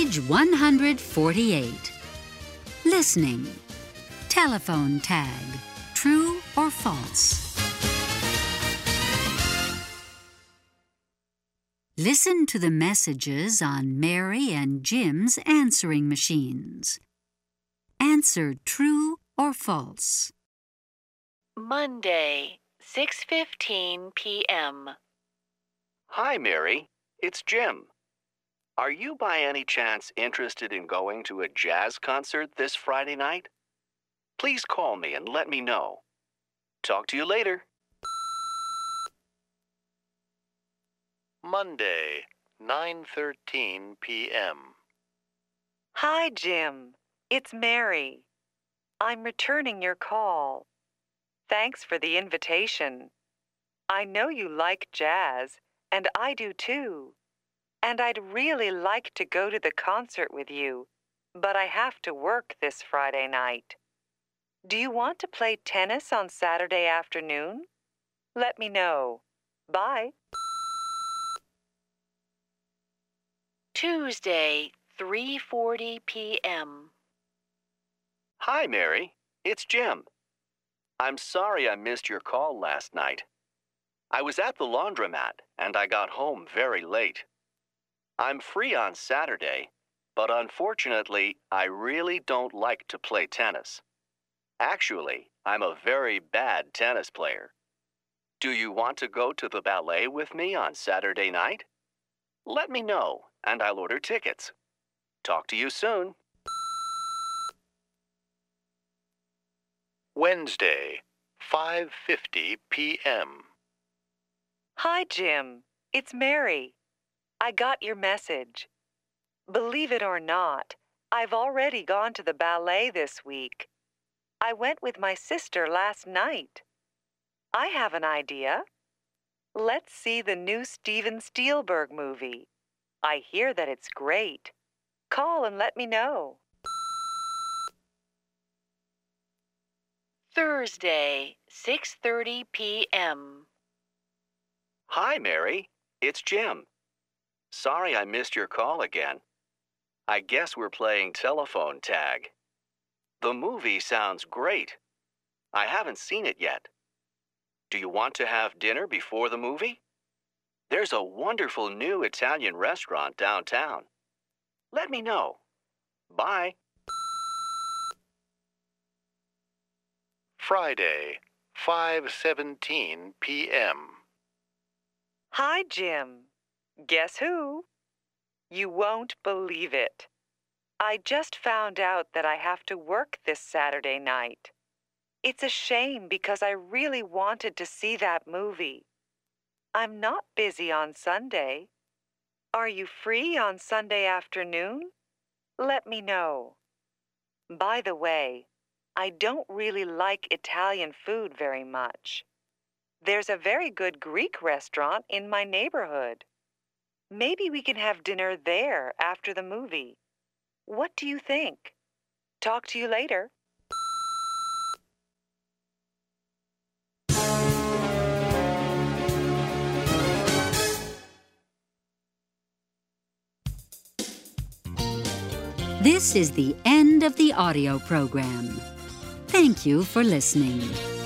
Page 148. Listening. Telephone tag. True or false? Listen to the messages on Mary and Jim's answering machines. Answer true or false. Monday, 6:15 p.m. Hi, Mary. It's Jim. Are you by any chance interested in going to a jazz concert this Friday night? Please call me and let me know. Talk to you later. Monday, 9:13 p.m. Hi, Jim. It's Mary. I'm returning your call. Thanks for the invitation. I know you like jazz, and I do too. And I'd really like to go to the concert with you, but I have to work this Friday night. Do you want to play tennis on Saturday afternoon? Let me know. Bye. Tuesday, 3:40 p.m. Hi, Mary. It's Jim. I'm sorry I missed your call last night. I was at the laundromat and I got home very late. I'm free on Saturday, but unfortunately, I really don't like to play tennis. Actually, I'm a very bad tennis player. Do you want to go to the ballet with me on Saturday night? Let me know, and I'll order tickets. Talk to you soon. Wednesday, 5:50 p.m. Hi, Jim. It's Mary. I got your message. Believe it or not, I've already gone to the ballet this week. I went with my sister last night. I have an idea. Let's see the new Steven Spielberg movie. I hear that it's great. Call and let me know. Thursday, 6:30 p.m. Hi, Mary. It's Jim. Sorry I missed your call again. I guess we're playing telephone tag. The movie sounds great. I haven't seen it yet. Do you want to have dinner before the movie? There's a wonderful new Italian restaurant downtown. Let me know. Bye. Friday, 5:17 p.m. Hi, Jim. Guess who? You won't believe it. I just found out that I have to work this Saturday night. It's a shame because I really wanted to see that movie. I'm not busy on Sunday. Are you free on Sunday afternoon? Let me know. By the way, I don't really like Italian food very much. There's a very good Greek restaurant in my neighborhood. Maybe we can have dinner there after the movie. What do you think? Talk to you later. This is the end of the audio program. Thank you for listening.